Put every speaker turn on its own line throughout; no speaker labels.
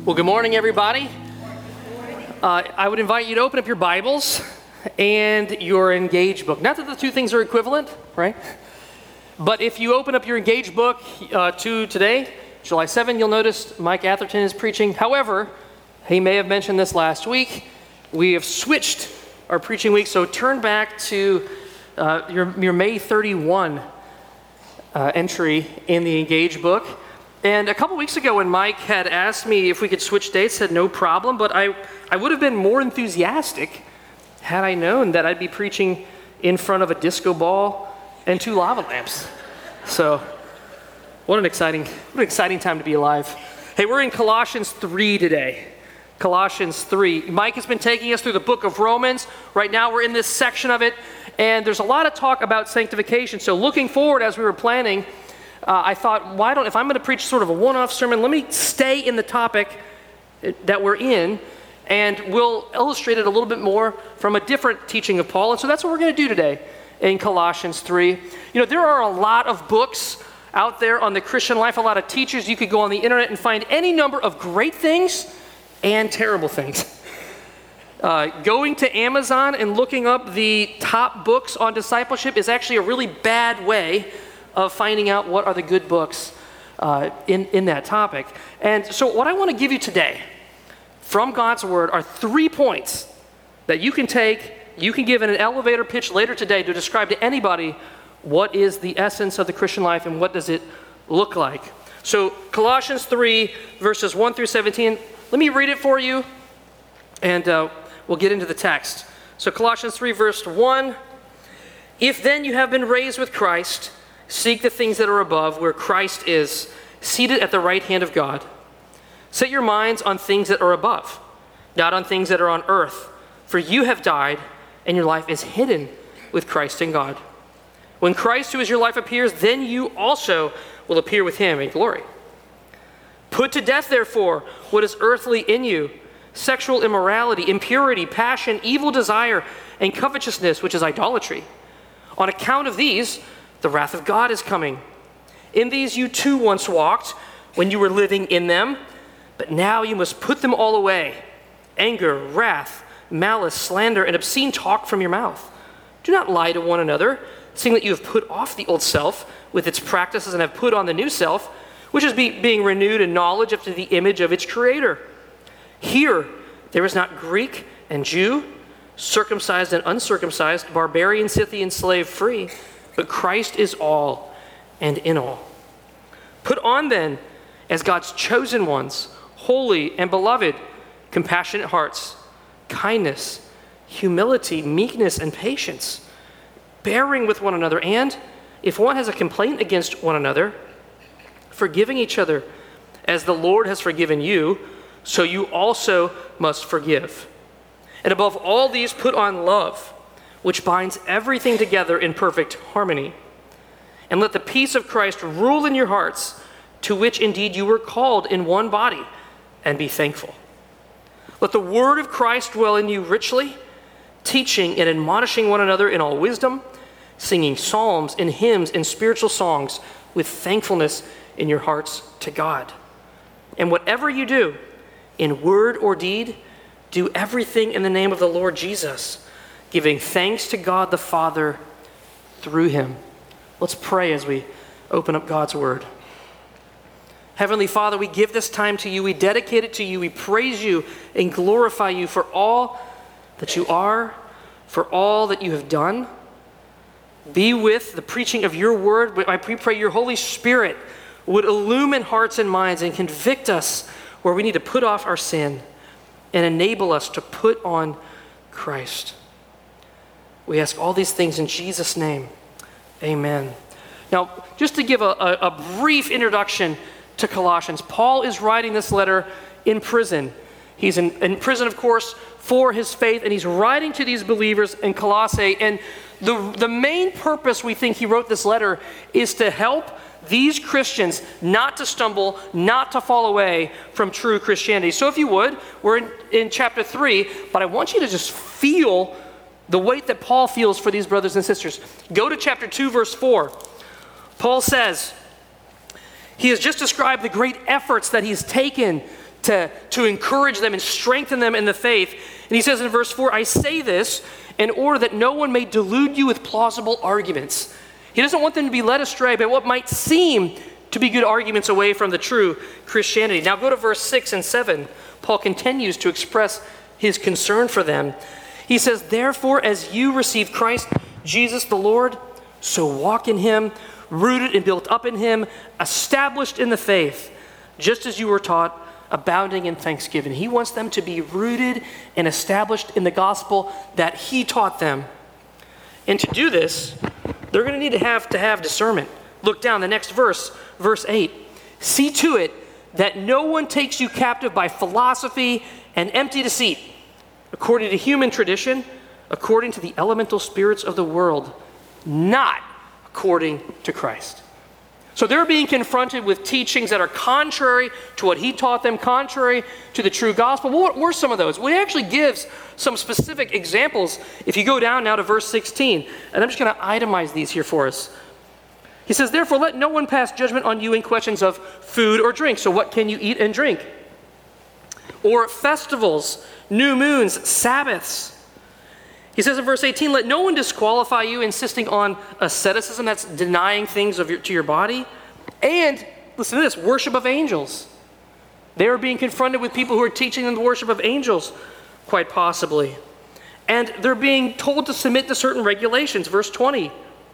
Well, good morning, everybody. I would invite you to open up your Bibles and your Engage book. Not that the two things are equivalent, right? But if you open up your Engage book to today, July 7, you'll notice Mike Atherton is preaching. However, he may have mentioned this last week. We have switched our preaching week, so turn back to your May 31 entry in the Engage book. And a couple weeks ago when Mike had asked me if we could switch dates, I said no problem, but I would have been more enthusiastic had I known that I'd be preaching in front of a disco ball and 2 lava lamps. So, what an exciting time to be alive. Hey, we're in Colossians 3 today. Colossians 3. Mike has been taking us through the book of Romans. Right now we're in this section of it, and there's a lot of talk about sanctification. So looking forward as we were planning, I thought, if I'm going to preach sort of a one-off sermon, let me stay in the topic that we're in, and we'll illustrate it a little bit more from a different teaching of Paul. And so that's what we're going to do today in Colossians 3. You know, there are a lot of books out there on the Christian life, a lot of teachers. You could go on the internet and find any number of great things and terrible things. Going to Amazon and looking up the top books on discipleship is actually a really bad way of finding out what are the good books in that topic. And so what I want to give you today from God's Word are 3 points that you can take, you can give in an elevator pitch later today to describe to anybody what is the essence of the Christian life and what does it look like. So Colossians 3, verses 1 through 17, let me read it for you, and we'll get into the text. So Colossians 3, verse 1, "If then you have been raised with Christ, seek the things that are above, where Christ is, seated at the right hand of God. Set your minds on things that are above, not on things that are on earth. For you have died, and your life is hidden with Christ in God. When Christ, who is your life, appears, then you also will appear with him in glory. Put to death, therefore, what is earthly in you, sexual immorality, impurity, passion, evil desire, and covetousness, which is idolatry. On account of these, the wrath of God is coming. In these you too once walked when you were living in them, but now you must put them all away. Anger, wrath, malice, slander, and obscene talk from your mouth. Do not lie to one another, seeing that you have put off the old self with its practices and have put on the new self, which is being renewed in knowledge after the image of its creator. Here there is not Greek and Jew, circumcised and uncircumcised, barbarian, Scythian, slave, free, but Christ is all and in all. Put on then, as God's chosen ones, holy and beloved, compassionate hearts, kindness, humility, meekness, and patience, bearing with one another, and if one has a complaint against one another, forgiving each other, as the Lord has forgiven you, so you also must forgive. And above all these, put on love, which binds everything together in perfect harmony. And let the peace of Christ rule in your hearts, to which indeed you were called in one body, and be thankful. Let the word of Christ dwell in you richly, teaching and admonishing one another in all wisdom, singing psalms and hymns and spiritual songs with thankfulness in your hearts to God. And whatever you do, in word or deed, do everything in the name of the Lord Jesus, giving thanks to God the Father through him." Let's pray as we open up God's word. Heavenly Father, we give this time to you. We dedicate it to you. We praise you and glorify you for all that you are, for all that you have done. Be with the preaching of your word. I pray your Holy Spirit would illumine hearts and minds and convict us where we need to put off our sin and enable us to put on Christ. We ask all these things in Jesus' name. Amen. Now, just to give a brief introduction to Colossians, Paul is writing this letter in prison. He's in prison, of course, for his faith, and he's writing to these believers in Colossae. And the main purpose we think he wrote this letter is to help these Christians not to stumble, not to fall away from true Christianity. So if you would, we're in chapter 3, but I want you to just feel the weight that Paul feels for these brothers and sisters. Go to chapter 2, verse 4. Paul says, he has just described the great efforts that he's taken to encourage them and strengthen them in the faith. And he says in verse 4, I say this in order that no one may delude you with plausible arguments. He doesn't want them to be led astray by what might seem to be good arguments away from the true Christianity. Now go to verse 6 and 7. Paul continues to express his concern for them. He says, therefore, as you receive Christ Jesus the Lord, so walk in him, rooted and built up in him, established in the faith, just as you were taught, abounding in thanksgiving. He wants them to be rooted and established in the gospel that he taught them. And to do this, they're going to need to have discernment. Look down the next verse, verse 8. See to it that no one takes you captive by philosophy and empty deceit, according to human tradition, according to the elemental spirits of the world, not according to Christ. So they're being confronted with teachings that are contrary to what he taught them, contrary to the true gospel. What were some of those? Well, he actually gives some specific examples. If you go down now to verse 16, and I'm just going to itemize these here for us. He says, therefore, let no one pass judgment on you in questions of food or drink. So what can you eat and drink? Or festivals, new moons, Sabbaths. He says in verse 18, let no one disqualify you insisting on asceticism, that's denying things to your body. And, listen to this, worship of angels. They are being confronted with people who are teaching them the worship of angels, quite possibly. And they're being told to submit to certain regulations. Verse 20,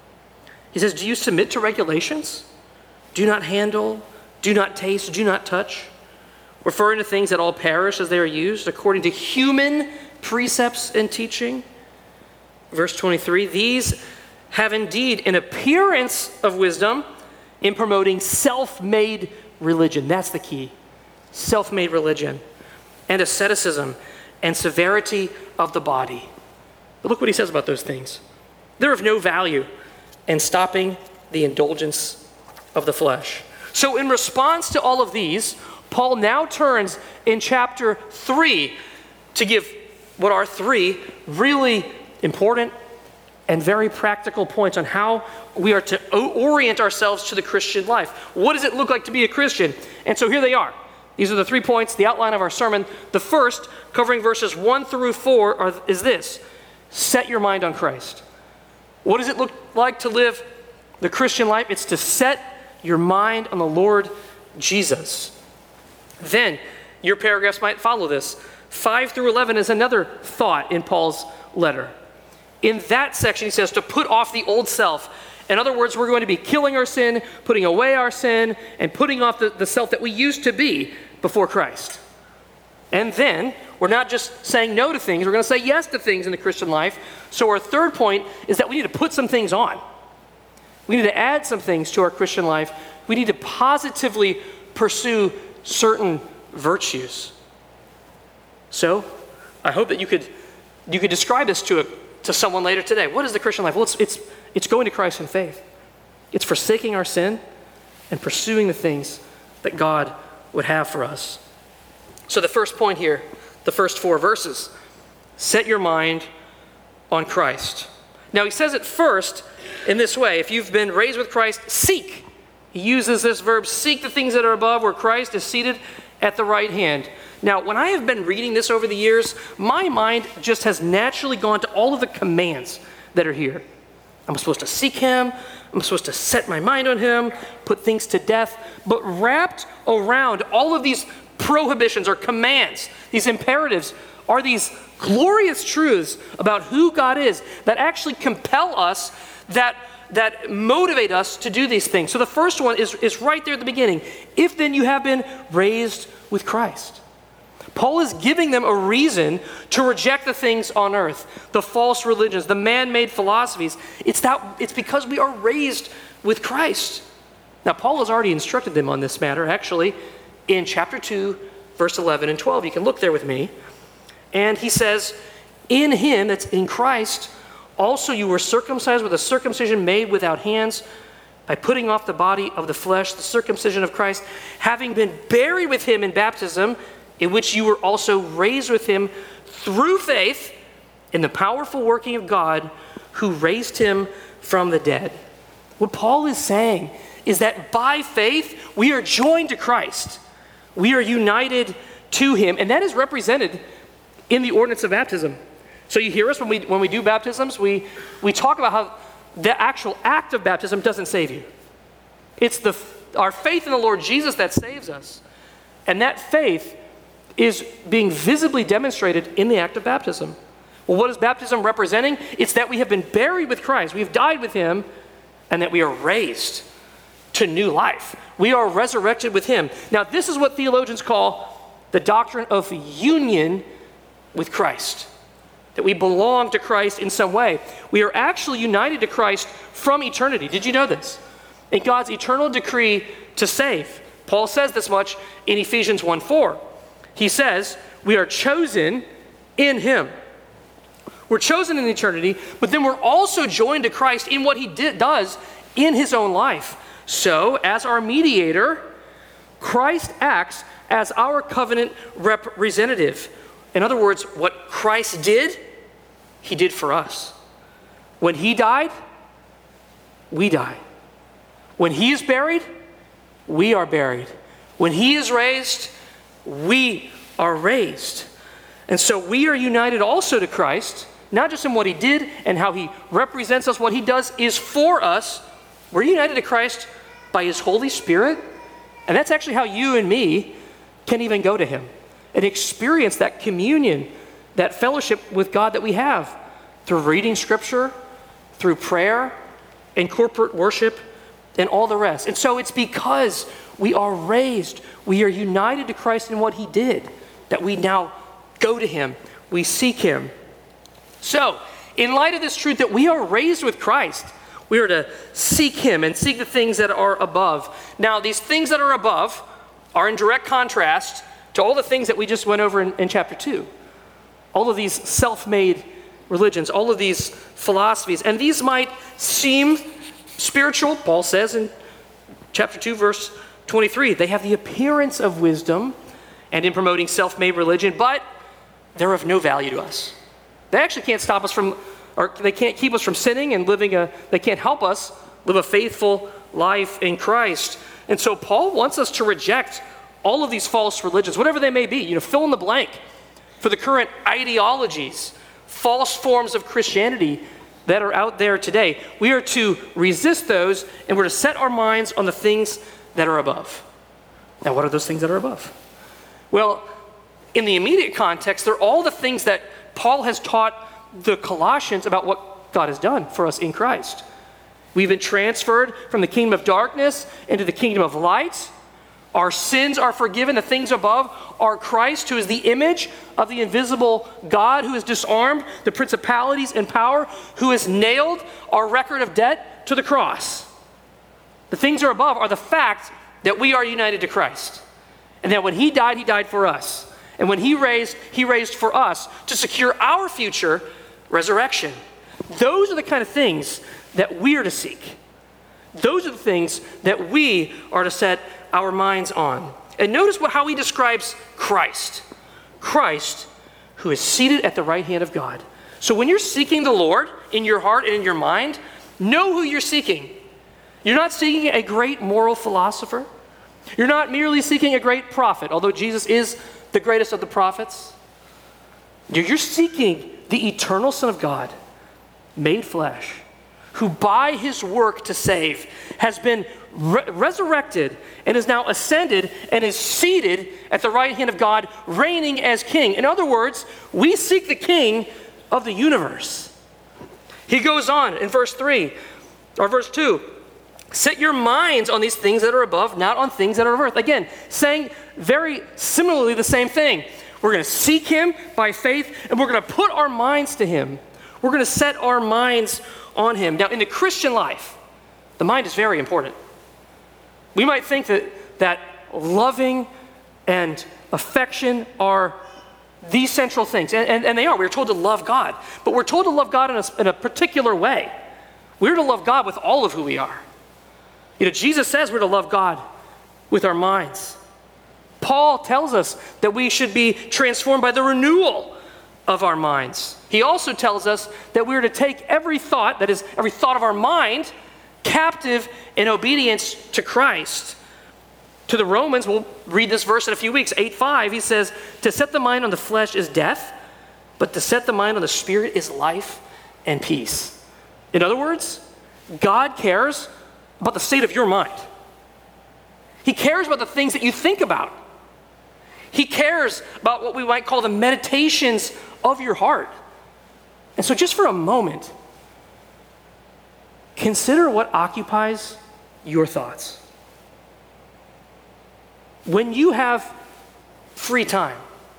he says, do you submit to regulations? Do not handle, do not taste, do not touch. Referring to things that all perish as they are used, according to human precepts and teaching. Verse 23, these have indeed an appearance of wisdom in promoting self-made religion. That's the key. Self-made religion. And asceticism and severity of the body. But look what he says about those things. They're of no value in stopping the indulgence of the flesh. So in response to all of these, Paul now turns in chapter 3 to give what are 3 really important and very practical points on how we are to orient ourselves to the Christian life. What does it look like to be a Christian? And so here they are. These are the 3 points, the outline of our sermon. The first, covering verses 1 through 4, is this: set your mind on Christ. What does it look like to live the Christian life? It's to set your mind on the Lord Jesus. Then, your paragraphs might follow this. 5 through 11 is another thought in Paul's letter. In that section, he says to put off the old self. In other words, we're going to be killing our sin, putting away our sin, and putting off the self that we used to be before Christ. And then, we're not just saying no to things, we're going to say yes to things in the Christian life. So our third point is that we need to put some things on. We need to add some things to our Christian life. We need to positively pursue certain virtues. So, I hope that you could describe this to someone later today. What is the Christian life? Well, it's going to Christ in faith. It's forsaking our sin and pursuing the things that God would have for us. So the first point here, the first 4 verses, set your mind on Christ. Now he says it first in this way: if you've been raised with Christ, seek. He uses this verb, seek the things that are above, where Christ is seated at the right hand. Now, when I have been reading this over the years, my mind just has naturally gone to all of the commands that are here. I'm supposed to seek him. I'm supposed to set my mind on him, put things to death. But wrapped around all of these prohibitions or commands, these imperatives, are these glorious truths about who God is that actually compel us, that motivate us to do these things. So the first one is right there at the beginning. If then you have been raised with Christ. Paul is giving them a reason to reject the things on earth, the false religions, the man-made philosophies. It's because we are raised with Christ. Now, Paul has already instructed them on this matter, actually, in chapter 2, verse 11 and 12. You can look there with me. And he says, in him, that's in Christ, also you were circumcised with a circumcision made without hands, by putting off the body of the flesh, the circumcision of Christ, having been buried with him in baptism, in which you were also raised with him through faith in the powerful working of God who raised him from the dead. What Paul is saying is that by faith, we are joined to Christ. We are united to him, and that is represented in the ordinance of baptism. So you hear us when we do baptisms, we talk about how the actual act of baptism doesn't save you. It's our faith in the Lord Jesus that saves us. And that faith is being visibly demonstrated in the act of baptism. Well, what is baptism representing? It's that we have been buried with Christ, we have died with him, and that we are raised to new life. We are resurrected with him. Now, this is what theologians call the doctrine of union with Christ, that we belong to Christ in some way. We are actually united to Christ from eternity. Did you know this? In God's eternal decree to save. Paul says this much in Ephesians 1:4. He says, we are chosen in him. We're chosen in eternity, but then we're also joined to Christ in what he does in his own life. So, as our mediator, Christ acts as our covenant representative. In other words, what Christ did, he did for us. When he died, we die. When he is buried, we are buried. When he is raised, we are raised. And so we are united also to Christ, not just in what he did and how he represents us. What he does is for us. We're united to Christ by his Holy Spirit. And that's actually how you and me can even go to him and experience that communion, that fellowship with God that we have through reading Scripture, through prayer, and corporate worship, and all the rest. And so it's because we are raised, we are united to Christ in what he did, that we now go to him, we seek him. So, in light of this truth that we are raised with Christ, we are to seek him and seek the things that are above. Now, these things that are above are in direct contrast to all the things that we just went over in chapter 2. All of these self-made religions, all of these philosophies. And these might seem spiritual. Paul says in chapter 2, verse 23, they have the appearance of wisdom and in promoting self-made religion, but they're of no value to us. They actually can't stop us from, or they can't keep us from sinning and they can't help us live a faithful life in Christ. And so Paul wants us to reject all of these false religions, whatever they may be. Fill in the blank for the current ideologies, false forms of Christianity that are out there today. We are to resist those, and we're to set our minds on the things that are above. Now, what are those things that are above? Well, in the immediate context, they're all the things that Paul has taught the Colossians about what God has done for us in Christ. We've been transferred from the kingdom of darkness into the kingdom of light. Our sins are forgiven. The things above are Christ, who is the image of the invisible God, who has disarmed the principalities and power, who has nailed our record of debt to the cross. The things are above are the fact that we are united to Christ. And that when he died for us. And when he raised for us to secure our future resurrection. Those are the kind of things that we are to seek. Those are the things that we are to set our minds on. And notice how he describes Christ. Christ, who is seated at the right hand of God. So when you're seeking the Lord in your heart and in your mind, know who you're seeking. You're not seeking a great moral philosopher. You're not merely seeking a great prophet, although Jesus is the greatest of the prophets. You're seeking the eternal Son of God, made flesh, who by his work to save has been resurrected and is now ascended and is seated at the right hand of God, reigning as king. In other words, we seek the king of the universe. He goes on in verse 2, set your minds on these things that are above, not on things that are of earth. Again, saying very similarly the same thing. We're going to seek him by faith, and we're going to put our minds to him. We're going to set our minds on him. Now, in the Christian life, the mind is very important. We might think that loving and affection are the central things, and they are. We're told to love God, but we're told to love God in a particular way. We're to love God with all of who we are. Jesus says we're to love God with our minds. Paul tells us that we should be transformed by the renewal of our minds. He also tells us that we're to take every thought, that is, every thought of our mind, captive in obedience to Christ. To the Romans, read this verse in a few weeks, 8:5. He says, to set the mind on the flesh is death, but to set the mind on the Spirit is life and peace. In other words, God cares about the state of your mind. He cares about the things that you think about. He cares about what we might call the meditations of your heart. And so just for a moment, consider what occupies your thoughts. When you have free time,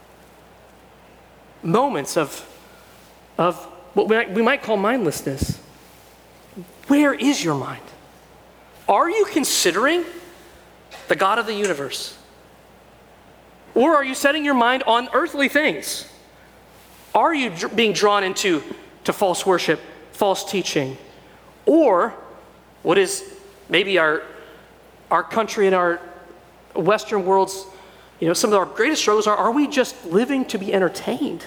moments of what we might call mindlessness, where is your mind? Are you considering the God of the universe? Or are you setting your mind on earthly things? Are you being drawn into false worship, false teaching? Or what is maybe our country and our Western world's, some of our greatest struggles are we just living to be entertained?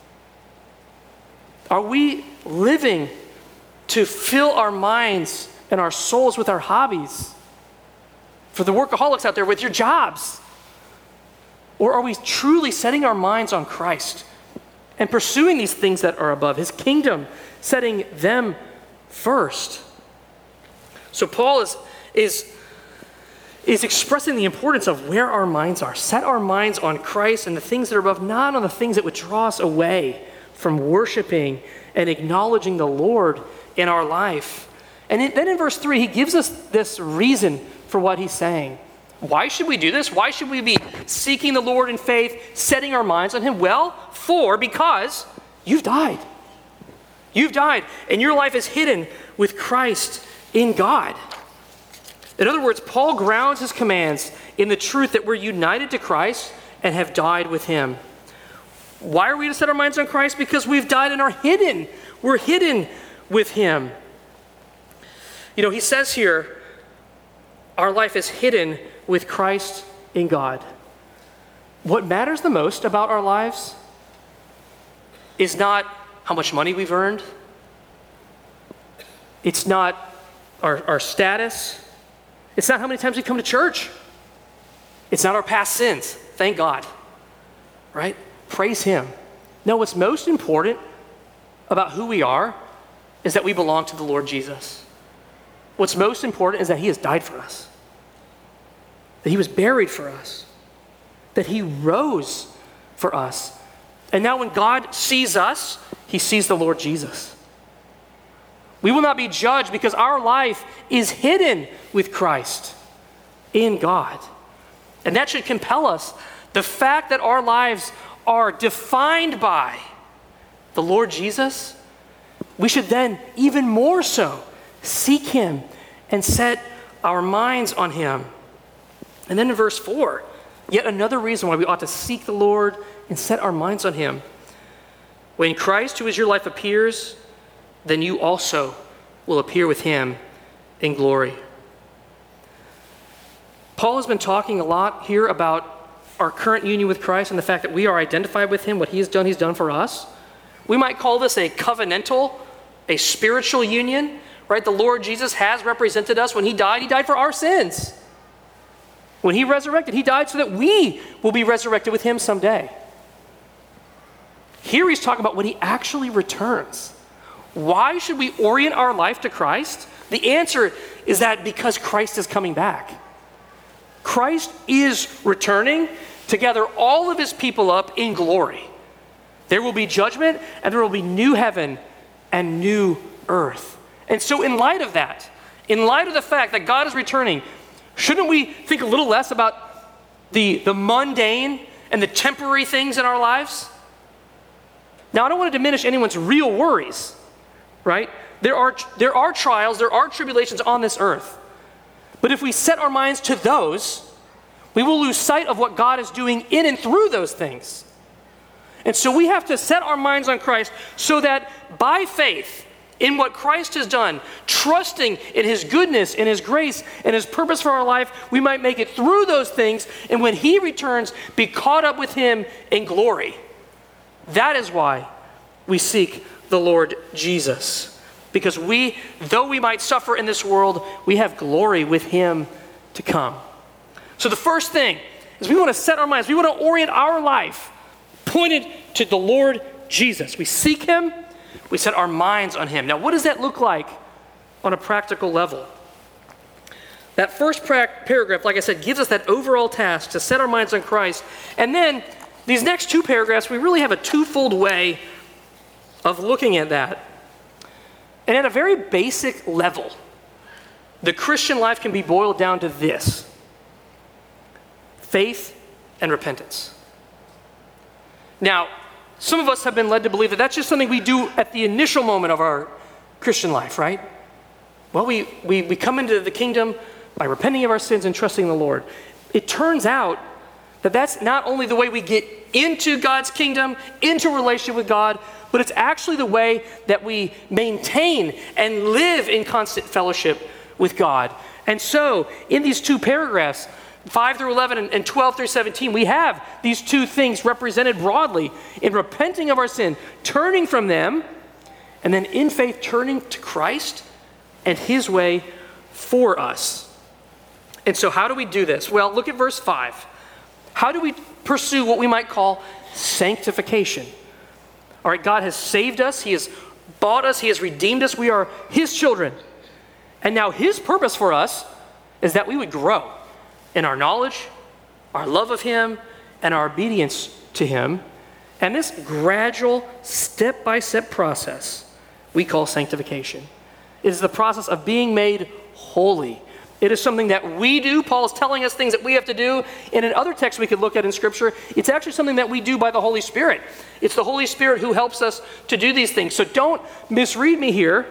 Are we living to fill our minds and our souls with our hobbies? For the workaholics out there, with your jobs? Or are we truly setting our minds on Christ and pursuing these things that are above, his kingdom, setting them first? So Paul is expressing the importance of where our minds are. Set our minds on Christ and the things that are above, not on the things that would draw us away from worshiping and acknowledging the Lord in our life. And then in verse 3, he gives us this reason for what he's saying. Why should we do this? Why should we be seeking the Lord in faith, setting our minds on him? Well, because you've died. You've died, and your life is hidden with Christ in God. In other words, Paul grounds his commands in the truth that we're united to Christ and have died with him. Why are we to set our minds on Christ? Because we've died and are hidden. We're hidden with him. He says here, our life is hidden with Christ in God. What matters the most about our lives is not how much money we've earned. It's not our status. It's not how many times we come to church. It's not our past sins. Thank God. Right? Praise him. No, what's most important about who we are is that we belong to the Lord Jesus. What's most important is that he has died for us. That he was buried for us. That he rose for us. And now when God sees us, he sees the Lord Jesus. We will not be judged because our life is hidden with Christ in God. And that should compel us. The fact that our lives are defined by the Lord Jesus, we should then even more so seek him and set our minds on him. And then in verse 4, yet another reason why we ought to seek the Lord and set our minds on him. When Christ, who is your life, appears, then you also will appear with him in glory. Paul has been talking a lot here about our current union with Christ and the fact that we are identified with him. What he's done for us. We might call this a covenantal, a spiritual union, right? The Lord Jesus has represented us. When he died for our sins. When he resurrected, he died so that we will be resurrected with him someday. Here he's talking about when he actually returns. Why should we orient our life to Christ? The answer is that because Christ is coming back. Christ is returning to gather all of his people up in glory. There will be judgment and there will be new heaven and new earth. And so in light of that, in light of the fact that God is returning, shouldn't we think a little less about the mundane and the temporary things in our lives? Now, I don't want to diminish anyone's real worries, right? There are trials, there are tribulations on this earth. But if we set our minds to those, we will lose sight of what God is doing in and through those things. And so we have to set our minds on Christ so that by faith in what Christ has done, trusting in his goodness, in his grace, and his purpose for our life, we might make it through those things, and when he returns, be caught up with him in glory. That is why we seek the Lord Jesus. Because though we might suffer in this world, we have glory with him to come. So the first thing is we want to set our minds, we want to orient our life pointed to the Lord Jesus. We seek him, we set our minds on him. Now, what does that look like on a practical level? That first paragraph, like I said, gives us that overall task to set our minds on Christ. And then these next two paragraphs, we really have a twofold way of looking at that. And at a very basic level, the Christian life can be boiled down to this: faith and repentance. Now, some of us have been led to believe that that's just something we do at the initial moment of our Christian life, right? Well, we come into the kingdom by repenting of our sins and trusting the Lord. It turns out that that's not only the way we get into God's kingdom, into a relationship with God, but it's actually the way that we maintain and live in constant fellowship with God. And so, in these two paragraphs, 5 through 11 and 12 through 17, we have these two things represented broadly in repenting of our sin, turning from them, and then in faith turning to Christ and his way for us. And so how do we do this? Well, look at verse 5. How do we pursue what we might call sanctification? All right, God has saved us. He has bought us. He has redeemed us. We are his children. And now his purpose for us is that we would grow in our knowledge, our love of him, and our obedience to him. And this gradual, step-by-step process we call sanctification. It is the process of being made holy. It is something that we do. Paul is telling us things that we have to do. And in other texts we could look at in Scripture, it's actually something that we do by the Holy Spirit. It's the Holy Spirit who helps us to do these things. So don't misread me here.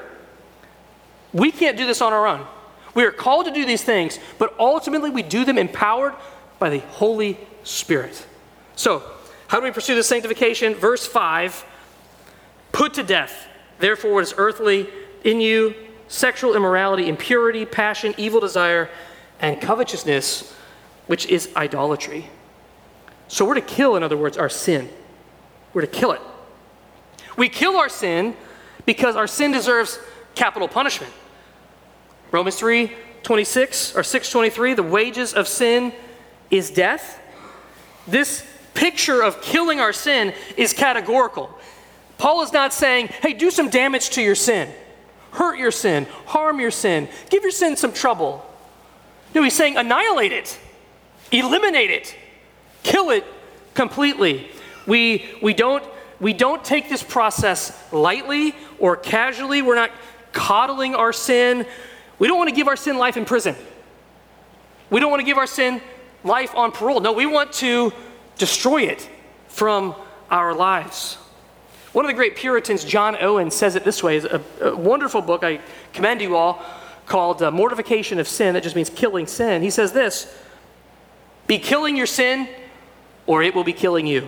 We can't do this on our own. We are called to do these things, but ultimately we do them empowered by the Holy Spirit. So, how do we pursue this sanctification? Verse 5, put to death, therefore, what is earthly in you: sexual immorality, impurity, passion, evil desire, and covetousness, which is idolatry. So we're to kill, in other words, our sin. We're to kill it. We kill our sin because our sin deserves capital punishment. Romans 3:26 or 6:23, the wages of sin is death. This picture of killing our sin is categorical. Paul is not saying, hey, do some damage to your sin. Hurt your sin, harm your sin, give your sin some trouble. No, he's saying annihilate it, eliminate it, kill it completely. We don't take this process lightly or casually. We're not coddling our sin. We don't want to give our sin life in prison. We don't want to give our sin life on parole. No, we want to destroy it from our lives. One of the great Puritans, John Owen, says it this way. It's a wonderful book I commend you all, called Mortification of Sin. That just means killing sin. He says this: be killing your sin or it will be killing you.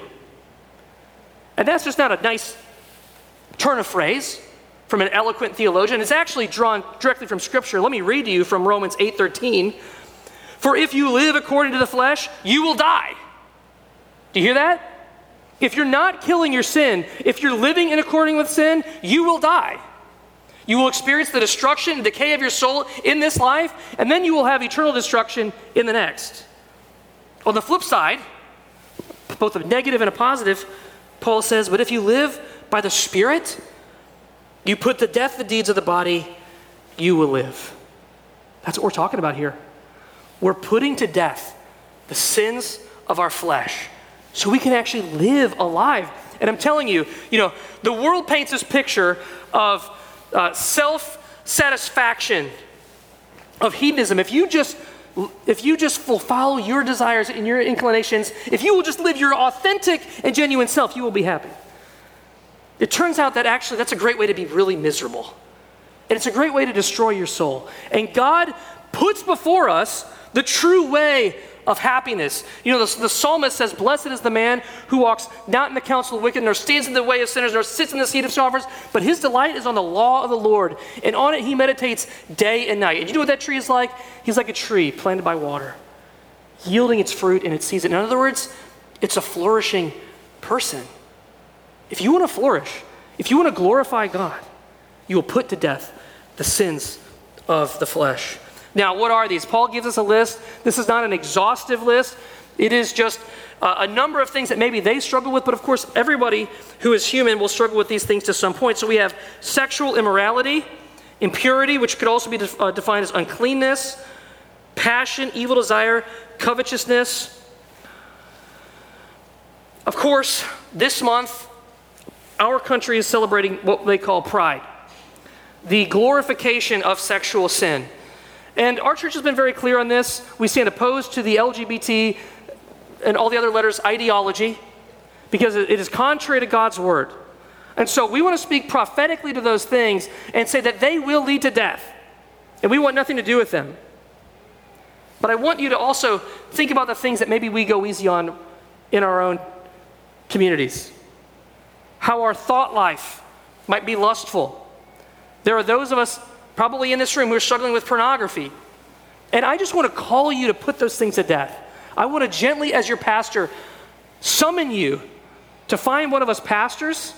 And that's just not a nice turn of phrase from an eloquent theologian. It's actually drawn directly from Scripture. Let me read to you from Romans 8:13. For if you live according to the flesh, you will die. Do you hear that? If you're not killing your sin, if you're living in according with sin, you will die. You will experience the destruction and decay of your soul in this life, and then you will have eternal destruction in the next. On the flip side, both a negative and a positive, Paul says, but if you live by the Spirit, you put to death the deeds of the body, you will live. That's what we're talking about here. We're putting to death the sins of our flesh so we can actually live alive. And I'm telling you, the world paints this picture of self-satisfaction, of hedonism. If you just follow your desires and your inclinations, if you will just live your authentic and genuine self, you will be happy. It turns out that actually that's a great way to be really miserable. And it's a great way to destroy your soul. And God puts before us the true way of happiness. The psalmist says, blessed is the man who walks not in the counsel of the wicked, nor stands in the way of sinners, nor sits in the seat of scoffers, but his delight is on the law of the Lord, and on it he meditates day and night. And you know what that tree is like? He's like a tree planted by water, yielding its fruit in its season. In other words, it's a flourishing person. If you want to flourish, if you want to glorify God, you will put to death the sins of the flesh. Now, what are these? Paul gives us a list. This is not an exhaustive list, It is just a number of things that maybe they struggle with, but of course everybody who is human will struggle with these things to some point. So we have sexual immorality, impurity, which could also be defined as uncleanness, passion, evil desire, covetousness. Of course, this month, our country is celebrating what they call Pride, the glorification of sexual sin. And our church has been very clear on this. We stand opposed to the LGBT and all the other letters ideology because it is contrary to God's word. And so we want to speak prophetically to those things and say that they will lead to death. And we want nothing to do with them. But I want you to also think about the things that maybe we go easy on in our own communities. How our thought life might be lustful. There are those of us probably in this room who are struggling with pornography. And I just want to call you to put those things to death. I want to gently, as your pastor, summon you to find one of us pastors,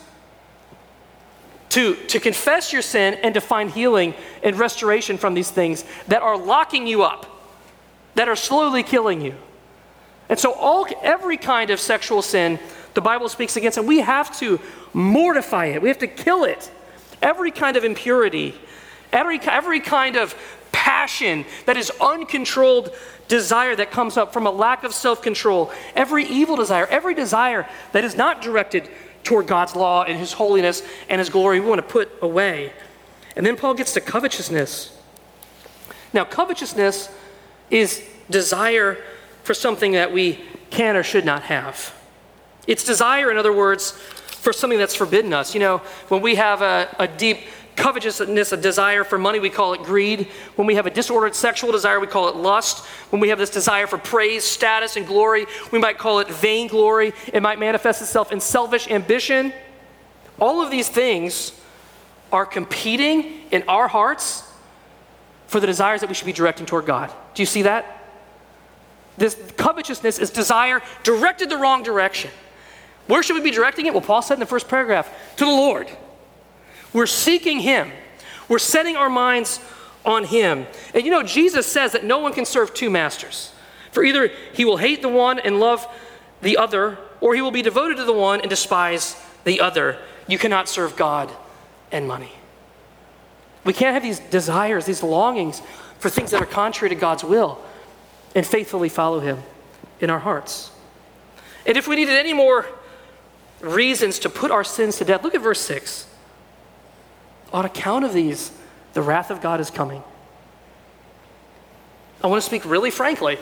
to confess your sin and to find healing and restoration from these things that are locking you up, that are slowly killing you. And so every kind of sexual sin the Bible speaks against, and we have to mortify it. We have to kill it. Every kind of impurity, every kind of passion that is uncontrolled desire that comes up from a lack of self-control, every evil desire, every desire that is not directed toward God's law and His holiness and His glory, we want to put away. And then Paul gets to covetousness. Now, covetousness is desire for something that we can or should not have. It's desire, in other words, for something that's forbidden us. You know, when we have a deep covetousness, a desire for money, we call it greed. When we have a disordered sexual desire, we call it lust. When we have this desire for praise, status, and glory, we might call it vainglory. It might manifest itself in selfish ambition. All of these things are competing in our hearts for the desires that we should be directing toward God. Do you see that? This covetousness is desire directed the wrong direction. Where should we be directing it? Well, Paul said in the first paragraph, to the Lord. We're seeking Him. We're setting our minds on Him. And you know, Jesus says that no one can serve two masters. For either he will hate the one and love the other, or he will be devoted to the one and despise the other. You cannot serve God and money. We can't have these desires, these longings for things that are contrary to God's will and faithfully follow Him in our hearts. And if we needed any more reasons to put our sins to death, look at verse 6. On account of these, the wrath of God is coming. I want to speak really frankly.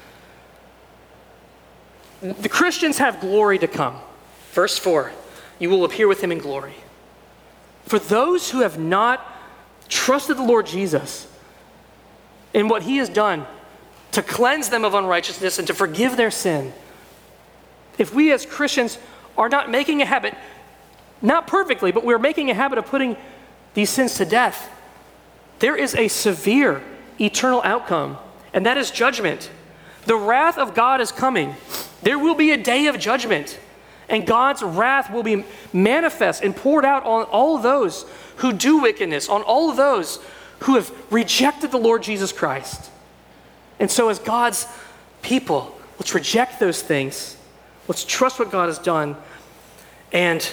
The Christians have glory to come. Verse 4, you will appear with Him in glory. For those who have not trusted the Lord Jesus in what He has done to cleanse them of unrighteousness and to forgive their sin, if we as Christians are not making a habit, not perfectly, but we're making a habit of putting these sins to death, there is a severe eternal outcome, and that is judgment. The wrath of God is coming. There will be a day of judgment, and God's wrath will be manifest and poured out on all of those who do wickedness, on all of those who have rejected the Lord Jesus Christ. And so as God's people, let's reject those things. Let's trust what God has done and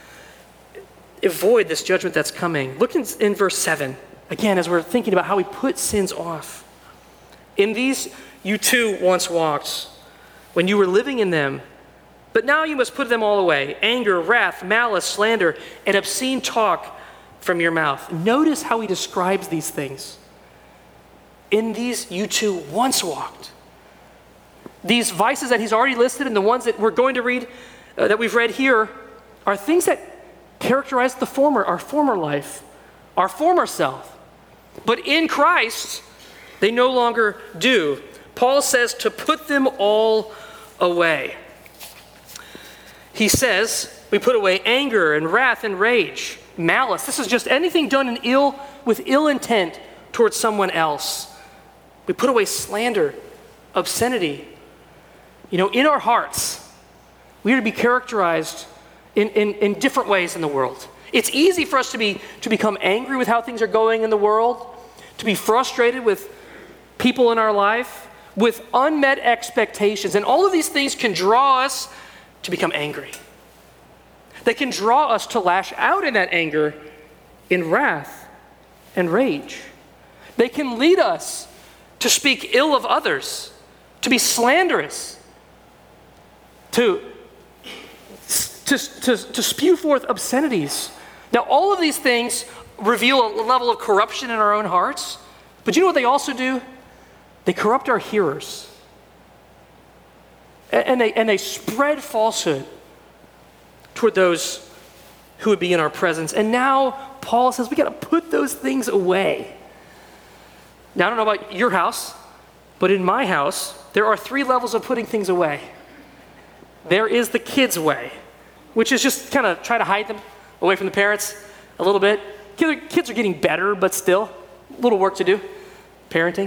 avoid this judgment that's coming. Look in verse 7, again, as we're thinking about how we put sins off. In these you too once walked when you were living in them, but now you must put them all away. Anger, wrath, malice, slander, and obscene talk from your mouth. Notice how he describes these things. In these you too once walked. These vices that he's already listed and the ones that we're going to read, that we've read here, are things that characterize our former life, our former self. But in Christ, they no longer do. Paul says to put them all away. He says we put away anger and wrath and rage, malice. This is just anything done with ill intent towards someone else. We put away slander, obscenity. You know, in our hearts, we are to be characterized in different ways in the world. It's easy for us to become angry with how things are going in the world, to be frustrated with people in our life. with unmet expectations. And all of these things can draw us to become angry. They can draw us to lash out in that anger in wrath and rage. They can lead us to speak ill of others, to be slanderous, to spew forth obscenities. Now, all of these things reveal a level of corruption in our own hearts, but you know what they also do? They corrupt our hearers. And they spread falsehood toward those who would be in our presence. And now Paul says we got to put those things away. Now, I don't know about your house, but in my house, there are 3 levels of putting things away. There is the kids' way, which is just kind of try to hide them away from the parents a little bit. Kids are getting better, but still, a little work to do, parenting.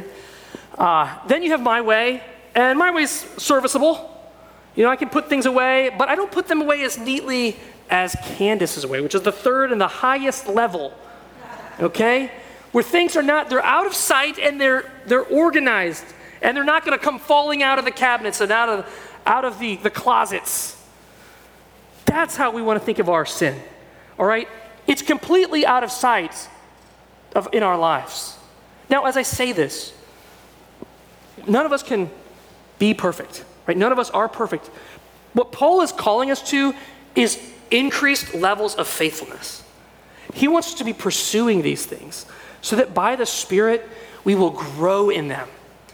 Then you have my way, and my way's serviceable. You know, I can put things away, but I don't put them away as neatly as Candace's way, which is the 3rd and the highest level, okay? Where things are not, they're out of sight and they're organized, and they're not going to come falling out of the cabinets and out of the closets. That's how we want to think of our sin, all right? It's completely out of sight in our lives. Now, as I say this, none of us can be perfect, right? None of us are perfect. What Paul is calling us to is increased levels of faithfulness. He wants us to be pursuing these things so that by the Spirit, we will grow in them.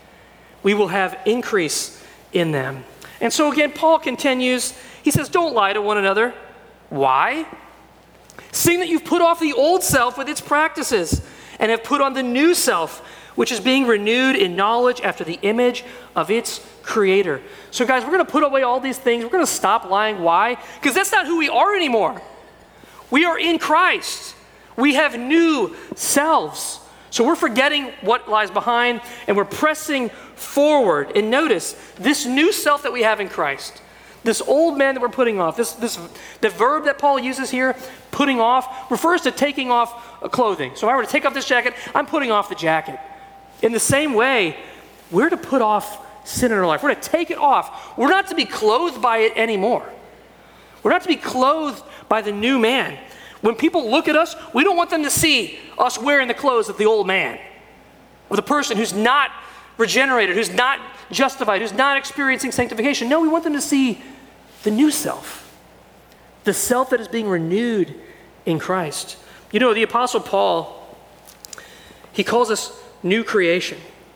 We will have increase in them. And so again, Paul continues, he says, don't lie to one another. Why? Seeing that you've put off the old self with its practices and have put on the new self, which is being renewed in knowledge after the image of its creator. So guys, we're going to put away all these things. We're going to stop lying. Why? Because that's not who we are anymore. We are in Christ. We have new selves. So we're forgetting what lies behind and we're pressing forward. And notice, this new self that we have in Christ, this old man that we're putting off, the verb that Paul uses here, putting off, refers to taking off clothing. So if I were to take off this jacket, I'm putting off the jacket. In the same way, we're to put off sin in our life. We're to take it off. We're not to be clothed by it anymore. We're not to be clothed by the new man. When people look at us, we don't want them to see us wearing the clothes of the old man, of the person who's not regenerated, who's not justified, who's not experiencing sanctification. No, we want them to see the new self, the self that is being renewed in Christ. You know, the Apostle Paul, he calls us new creation.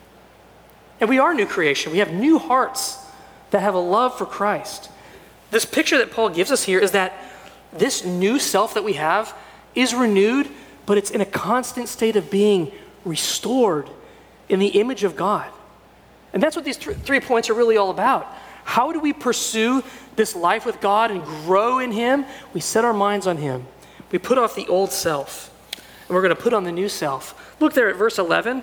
And we are new creation. We have new hearts that have a love for Christ. This picture that Paul gives us here is that this new self that we have is renewed, but it's in a constant state of being restored in the image of God. And that's what these 3 points are really all about. How do we pursue this life with God and grow in Him? We set our minds on Him. We put off the old self, and we're going to put on the new self. Look there at verse 11.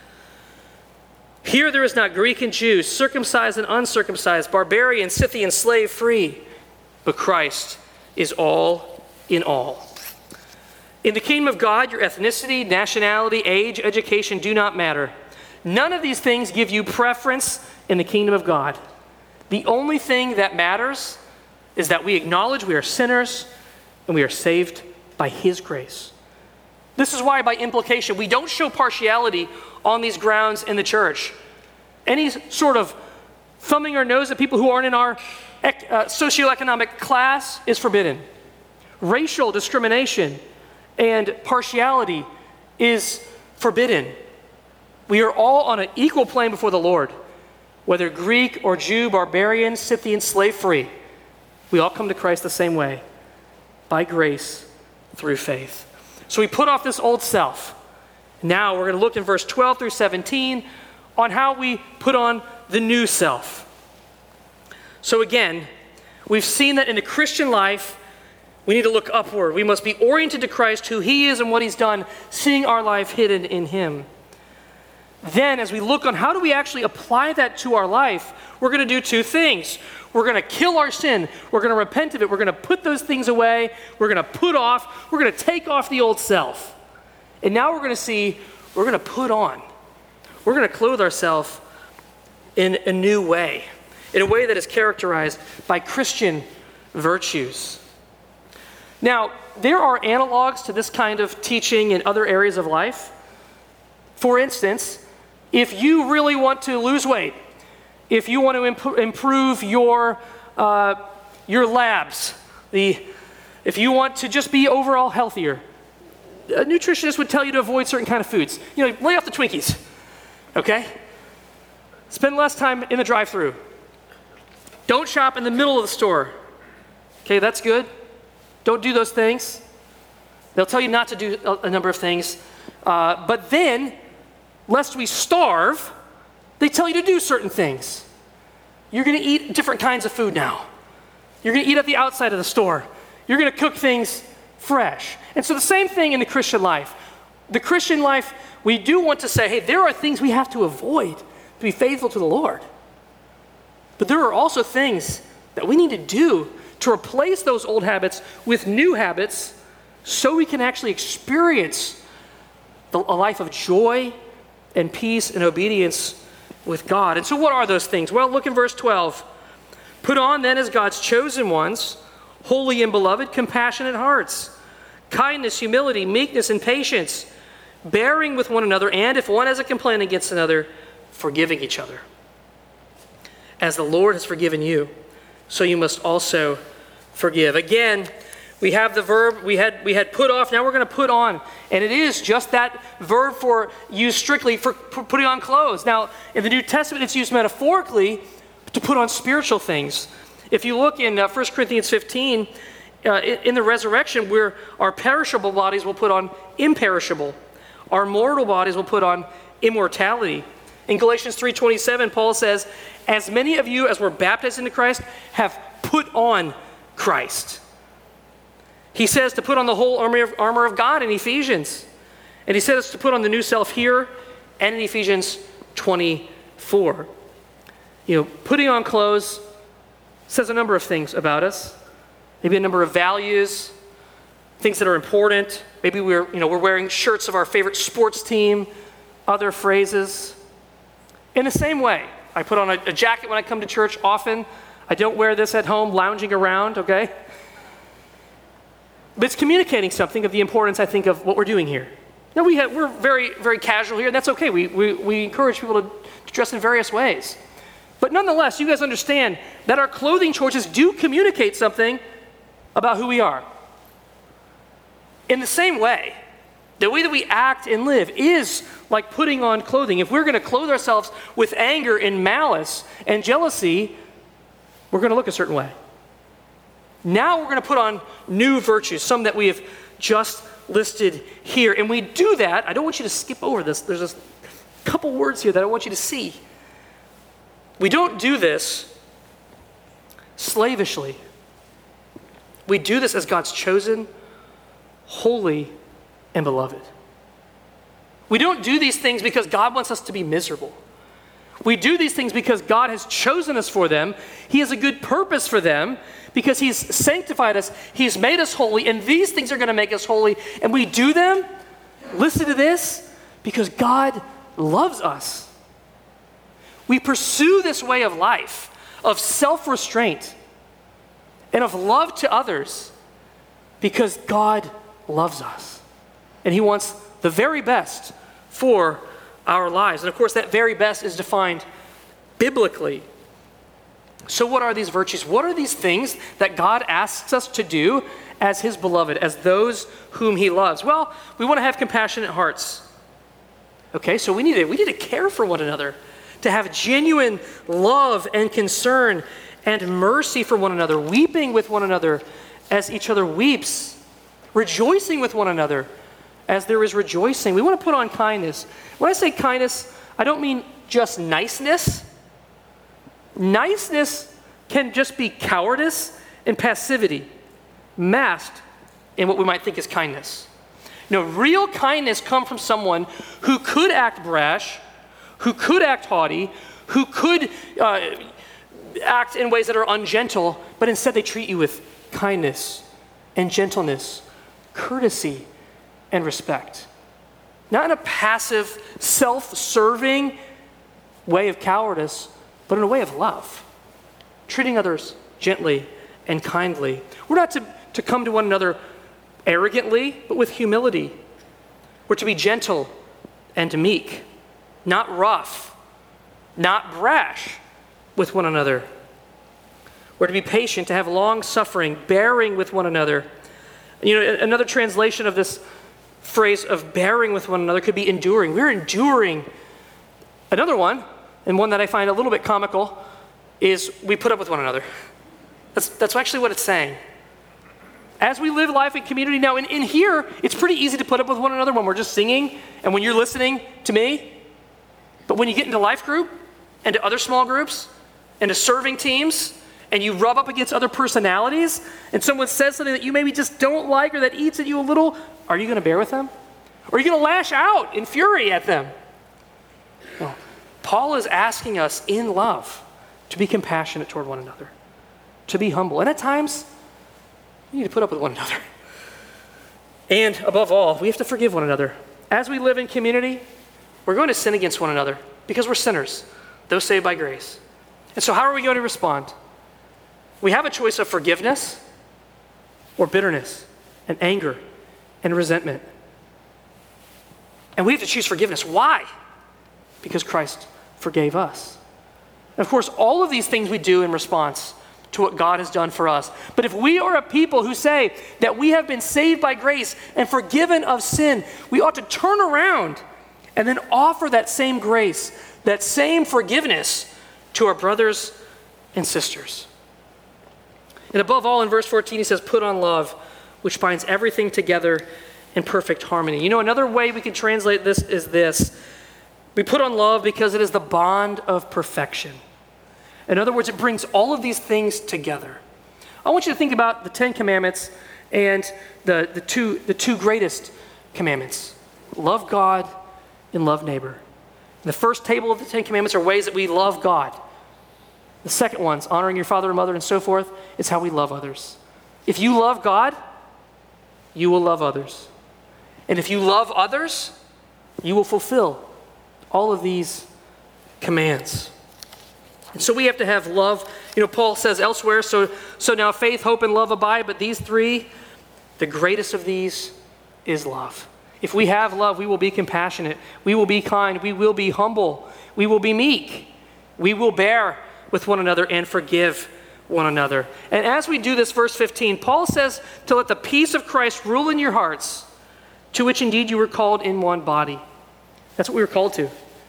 Here there is not Greek and Jew, circumcised and uncircumcised, barbarian, Scythian, slave, free, but Christ is all in all. In the kingdom of God, your ethnicity, nationality, age, education do not matter. None of these things give you preference in the kingdom of God. The only thing that matters is that we acknowledge we are sinners and we are saved by His grace. This is why, by implication, we don't show partiality on these grounds in the church. Any sort of thumbing our nose at people who aren't in our socioeconomic class is forbidden. Racial discrimination and partiality is forbidden. We are all on an equal plane before the Lord, whether Greek or Jew, barbarian, Scythian, slave free. We all come to Christ the same way, by grace, through faith. So we put off this old self. Now we're going to look in verse 12 through 17 on how we put on the new self. So again, we've seen that in the Christian life, we need to look upward. We must be oriented to Christ, who He is and what He's done, seeing our life hidden in Him. Then, as we look on how do we actually apply that to our life, we're going to do 2 things. We're going to kill our sin. We're going to repent of it. We're going to put those things away. We're going to take off the old self. And now we're going to see, we're going to put on. We're going to clothe ourselves in a new way, in a way that is characterized by Christian virtues. Now, there are analogs to this kind of teaching in other areas of life. For instance, if you really want to lose weight, if you want to improve your labs, if you want to just be overall healthier, a nutritionist would tell you to avoid certain kind of foods. Lay off the Twinkies, okay? Spend less time in the drive-thru. Don't shop in the middle of the store. Okay, that's good. Don't do those things. They'll tell you not to do a number of things. But then, lest we starve, they tell you to do certain things. You're going to eat different kinds of food now. You're going to eat at the outside of the store. You're going to cook things fresh. And so the same thing in the Christian life. The Christian life, we do want to say, hey, there are things we have to avoid to be faithful to the Lord. But there are also things that we need to do to replace those old habits with new habits so we can actually experience a life of joy and peace and obedience with God. And so what are those things? Well, look in verse 12. Put on then as God's chosen ones, holy and beloved, compassionate hearts, kindness, humility, meekness, and patience, bearing with one another, and if one has a complaint against another, forgiving each other. As the Lord has forgiven you, so you must also forgive. Again, we have the verb, we had put off, now we're going to put on. And it is just that verb for used strictly for putting on clothes. Now, in the New Testament, it's used metaphorically to put on spiritual things. If you look in 1 Corinthians 15, in the resurrection, where our perishable bodies will put on imperishable. Our mortal bodies will put on immortality. In Galatians 3:27, Paul says, as many of you as were baptized into Christ have put on Christ. He says to put on the whole armor of God in Ephesians. And he says to put on the new self here and in Ephesians 24. Putting on clothes says a number of things about us. Maybe a number of values, things that are important. Maybe we're wearing shirts of our favorite sports team, other phrases. In the same way, I put on a jacket when I come to church often. I don't wear this at home lounging around, okay? But it's communicating something of the importance, I think, of what we're doing here. Now, we're very, very casual here, and that's okay. We encourage people to dress in various ways. But nonetheless, you guys understand that our clothing choices do communicate something about who we are. In the same way, the way that we act and live is like putting on clothing. If we're going to clothe ourselves with anger and malice and jealousy, we're going to look a certain way. Now we're going to put on new virtues, some that we have just listed here. And we do that. I don't want you to skip over this. There's a couple words here that I want you to see. We don't do this slavishly. We do this as God's chosen, holy, and beloved. We don't do these things because God wants us to be miserable. We do these things because God has chosen us for them. He has a good purpose for them because He's sanctified us. He's made us holy, and these things are going to make us holy. And we do them, listen to this, because God loves us. We pursue this way of life, of self-restraint, and of love to others because God loves us. And He wants the very best for our lives. And of course, that very best is defined biblically. So what are these virtues? What are these things that God asks us to do as His beloved, as those whom He loves? Well, we want to have compassionate hearts. Okay, so we need to care for one another, to have genuine love and concern and mercy for one another, weeping with one another as each other weeps, rejoicing with one another as there is rejoicing. We want to put on kindness. When I say kindness, I don't mean just niceness. Niceness can just be cowardice and passivity, masked in what we might think is kindness. Real kindness comes from someone who could act brash, who could act haughty, who could act in ways that are ungentle, but instead they treat you with kindness and gentleness, courtesy and respect. Not in a passive, self-serving way of cowardice, but in a way of love, treating others gently and kindly. We're not to come to one another arrogantly, but with humility. We're to be gentle and meek, not rough, not brash with one another. We're to be patient, to have long suffering, bearing with one another. You know, another translation of this phrase of bearing with one another could be enduring. We're enduring. Another one, and one that I find a little bit comical, is we put up with one another. That's actually what it's saying. As we live life in community now, in here, it's pretty easy to put up with one another when we're just singing and when you're listening to me. But when you get into life group and to other small groups and to serving teams and you rub up against other personalities and someone says something that you maybe just don't like or that eats at you a little, are you going to bear with them? Or are you going to lash out in fury at them? No. Paul is asking us in love to be compassionate toward one another, to be humble. And at times, we need to put up with one another. And above all, we have to forgive one another. As we live in community, we're going to sin against one another because we're sinners, those saved by grace. And so how are we going to respond? We have a choice of forgiveness or bitterness and anger and resentment. And we have to choose forgiveness. Why? Because Christ forgave us. And of course, all of these things we do in response to what God has done for us. But if we are a people who say that we have been saved by grace and forgiven of sin, we ought to turn around and then offer that same grace, that same forgiveness to our brothers and sisters. And above all, in verse 14, he says, put on love, which binds everything together in perfect harmony. You know, another way we can translate this is this. We put on love because it is the bond of perfection. In other words, it brings all of these things together. I want you to think about the 10 commandments and the two greatest commandments. Love God and love neighbor. The first table of the 10 commandments are ways that we love God. The second one's honoring your father and mother and so forth. It's how we love others. If you love God, you will love others. And if you love others, you will fulfill all of these commands. And so we have to have love. You know, Paul says elsewhere, so now faith, hope, and love abide, but these three, the greatest of these is love. If we have love, we will be compassionate. We will be kind. We will be humble. We will be meek. We will bear with one another and forgive one another. And as we do this, verse 15, Paul says to let the peace of Christ rule in your hearts, to which indeed you were called in one body. That's what we were called to.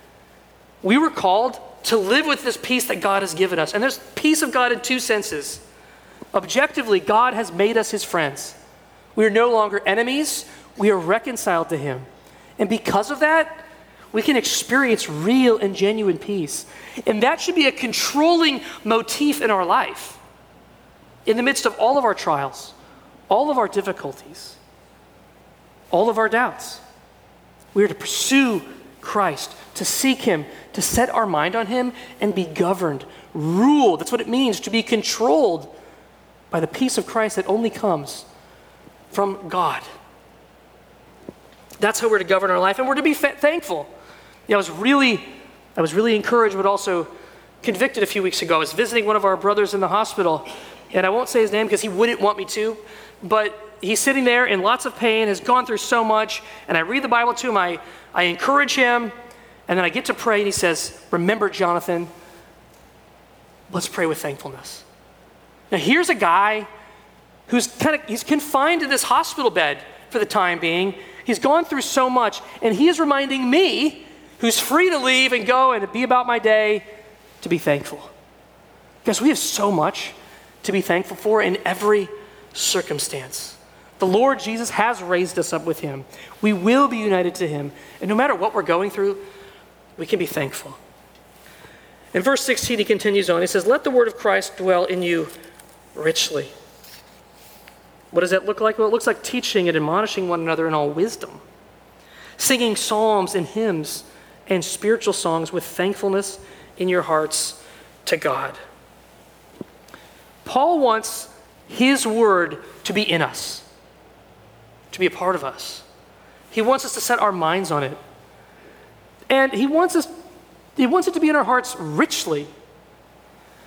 We were called to live with this peace that God has given us. And there's peace of God in two senses. Objectively, God has made us his friends. We are no longer enemies. We are reconciled to him. And because of that, we can experience real and genuine peace. And that should be a controlling motif in our life. In the midst of all of our trials, all of our difficulties, all of our doubts, we are to pursue Christ, to seek him, to set our mind on him and be governed, ruled. That's what it means to be controlled by the peace of Christ that only comes from God. That's how we're to govern our life, and we're to be thankful. You know, I was really encouraged, but also convicted a few weeks ago. I was visiting one of our brothers in the hospital, and I won't say his name because he wouldn't want me to, but he's sitting there in lots of pain, has gone through so much, and I read the Bible to him, I encourage him, and then I get to pray, and he says, remember, Jonathan, let's pray with thankfulness. Now here's a guy who's he's confined to this hospital bed for the time being. He's gone through so much, and he is reminding me, who's free to leave and go and be about my day, to be thankful. Because we have so much to be thankful for in every circumstance. The Lord Jesus has raised us up with him. We will be united to him. And no matter what we're going through, we can be thankful. In verse 16, he continues on. He says, let the word of Christ dwell in you richly. What does that look like? Well, it looks like teaching and admonishing one another in all wisdom, singing psalms and hymns and spiritual songs with thankfulness in your hearts to God. Paul wants his word to be in us, to be a part of us. He wants us to set our minds on it. And he wants it to be in our hearts richly.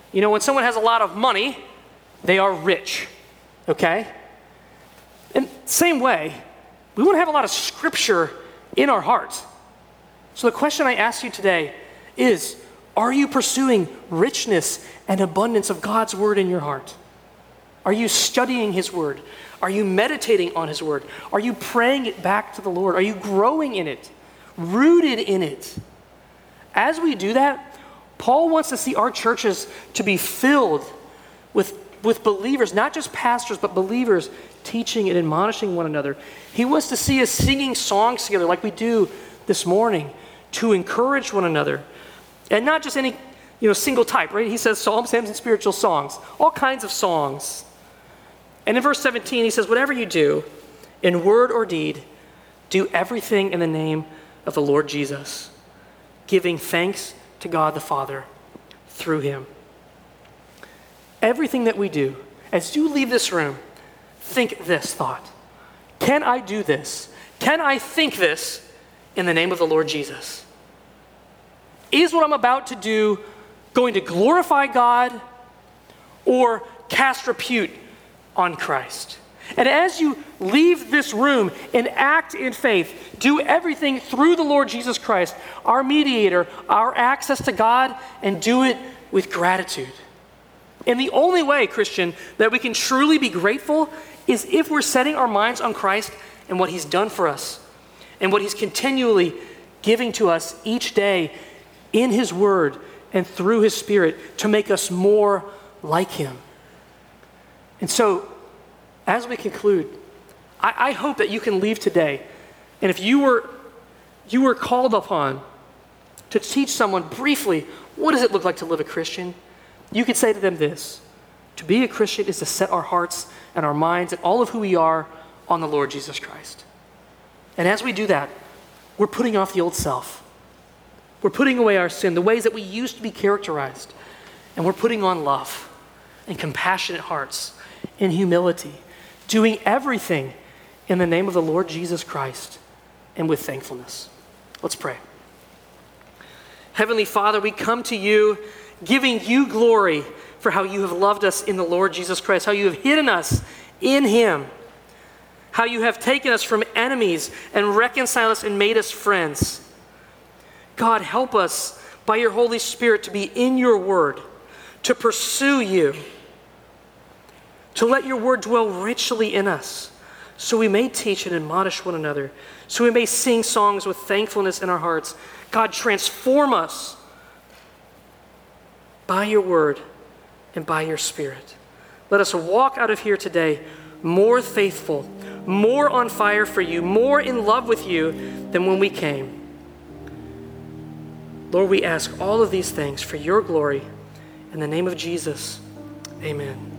You know, when someone has a lot of money, they are rich, okay? And same way, we want to have a lot of scripture in our hearts. So the question I ask you today is, are you pursuing richness and abundance of God's word in your heart? Are you studying his word? Are you meditating on his word? Are you praying it back to the Lord? Are you growing in it, rooted in it? As we do that, Paul wants to see our churches to be filled with believers, not just pastors, but believers teaching and admonishing one another. He wants to see us singing songs together like we do this morning to encourage one another. And not just any, single type, right? He says psalms, hymns, and spiritual songs, all kinds of songs. And in verse 17, he says, whatever you do, in word or deed, do everything in the name of the Lord Jesus, giving thanks to God the Father through him. Everything that we do, as you leave this room, think this thought. Can I do this? Can I think this in the name of the Lord Jesus? Is what I'm about to do going to glorify God or cast repute on Christ? And as you leave this room and act in faith, do everything through the Lord Jesus Christ, our mediator, our access to God, and do it with gratitude. And the only way, Christian, that we can truly be grateful is if we're setting our minds on Christ and what he's done for us and what he's continually giving to us each day in his word and through his Spirit to make us more like him. And so, as we conclude, I hope that you can leave today, and if you were called upon to teach someone briefly, what does it look like to live a Christian? You could say to them this: to be a Christian is to set our hearts and our minds and all of who we are on the Lord Jesus Christ. And as we do that, we're putting off the old self. We're putting away our sin, the ways that we used to be characterized, and we're putting on love and compassionate hearts and humility, doing everything in the name of the Lord Jesus Christ and with thankfulness. Let's pray. Heavenly Father, we come to you giving you glory for how you have loved us in the Lord Jesus Christ, how you have hidden us in him, how you have taken us from enemies and reconciled us and made us friends. God, help us by your Holy Spirit to be in your word, to pursue you, to let your word dwell richly in us, so we may teach and admonish one another, so we may sing songs with thankfulness in our hearts. God, transform us by your word and by your Spirit. Let us walk out of here today more faithful, more on fire for you, more in love with you than when we came. Lord, we ask all of these things for your glory. In the name of Jesus, amen.